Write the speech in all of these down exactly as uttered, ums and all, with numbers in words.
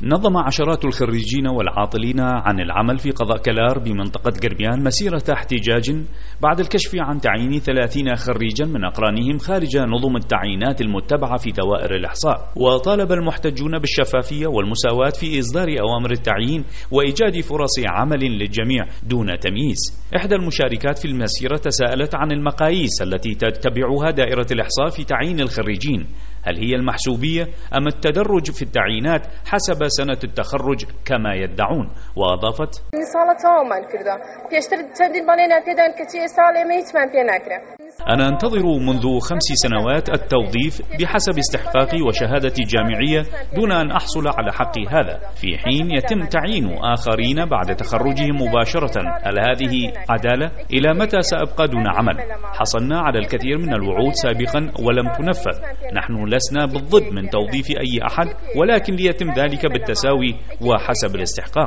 نظم عشرات الخريجين والعاطلين عن العمل في قضاء كلار بمنطقة قربيان مسيرة احتجاج بعد الكشف عن تعيين ثلاثين خريجا من أقرانهم خارج نظم التعيينات المتبعة في دوائر الإحصاء. وطالب المحتجون بالشفافية والمساواة في إصدار أوامر التعيين وإيجاد فرص عمل للجميع دون تمييز. إحدى المشاركات في المسيرة تساءلت عن المقاييس التي تتبعها دائرة الإحصاء في تعيين الخريجين، هل هي المحسوبية أم التدرج في التعيينات حسب سنة التخرج كما يدعون؟ وأضافت: أنا أنتظر منذ خمس سنوات التوظيف بحسب استحقاقي وشهادتي الجامعية دون أن أحصل على حقي هذا، في حين يتم تعيين آخرين بعد تخرجهم مباشرة. هل هذه عدالة؟ إلى متى سأبقى دون عمل؟ حصلنا على الكثير من الوعود سابقا ولم تنفذ. نحن لسنا بالضد من توظيف أي أحد، ولكن ليتم ذلك بالتساوي وحسب الاستحقاق.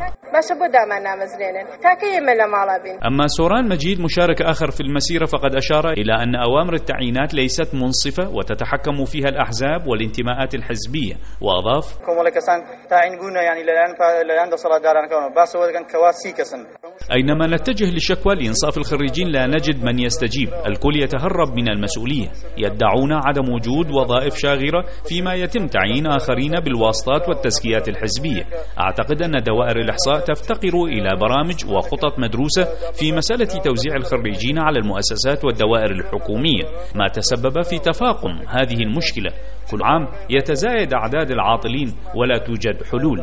أما سوران مجيد مشارك آخر في المسيرة فقد أشار إلى أن أوامر التعيينات ليست منصفة وتتحكم فيها الأحزاب والانتماءات الحزبية. وأضاف: أينما نتجه للشكوى لإنصاف الخريجين لا نجد من يستجيب، الكل يتهرب من المسؤولية، يدعون عدم وجود وظائف شاغرة فيما يتم تعيين آخرين بالواسطات والتزكيات الحزبية. أعتقد أن دوائر الإحصاء تفتقر إلى برامج وخطط مدروسة في مسألة توزيع الخريجين على المؤسسات والدوائر الحكومية، ما تسبب في تفاقم هذه المشكلة. كل عام يتزايد أعداد العاطلين ولا توجد حلول.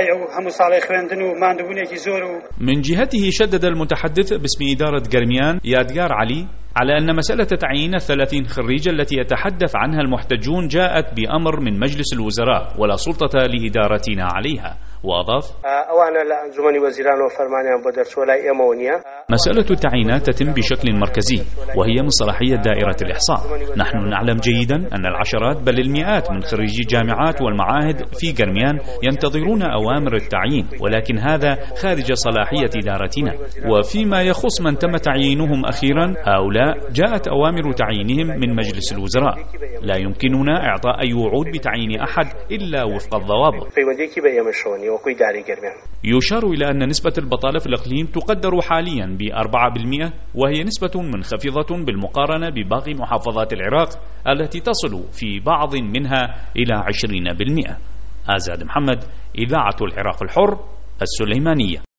من جهته شدد المتحدث باسم إدارة قرميان يادقار علي على أن مسألة تعيين الثلاثين خريجا التي يتحدث عنها المحتجون جاءت بأمر من مجلس الوزراء ولا سلطة لإدارتنا عليها. وأضاف: مسألة التعيينات تتم بشكل مركزي وهي من صلاحية دائرة الإحصاء. نحن نعلم جيدا أن العشرات بل المئات من خريجي الجامعات والمعاهد في قرميان ينتظرون أوامر التعيين، ولكن هذا خارج صلاحية إدارتنا. وفيما يخص من تم تعيينهم أخيرا، هؤلاء جاءت أوامر تعيينهم من مجلس الوزراء. لا يمكننا إعطاء أي وعود بتعيين أحد إلا وفق الضوابط. يشار إلى أن نسبة البطالة في الإقليم تقدر حاليا بأربعة بالمئة، وهي نسبة منخفضة بالمقارنة بباقي محافظات العراق التي تصل في بعض منها إلى عشرين بالمئة. آزاد محمد، إذاعة العراق الحر، السليمانية.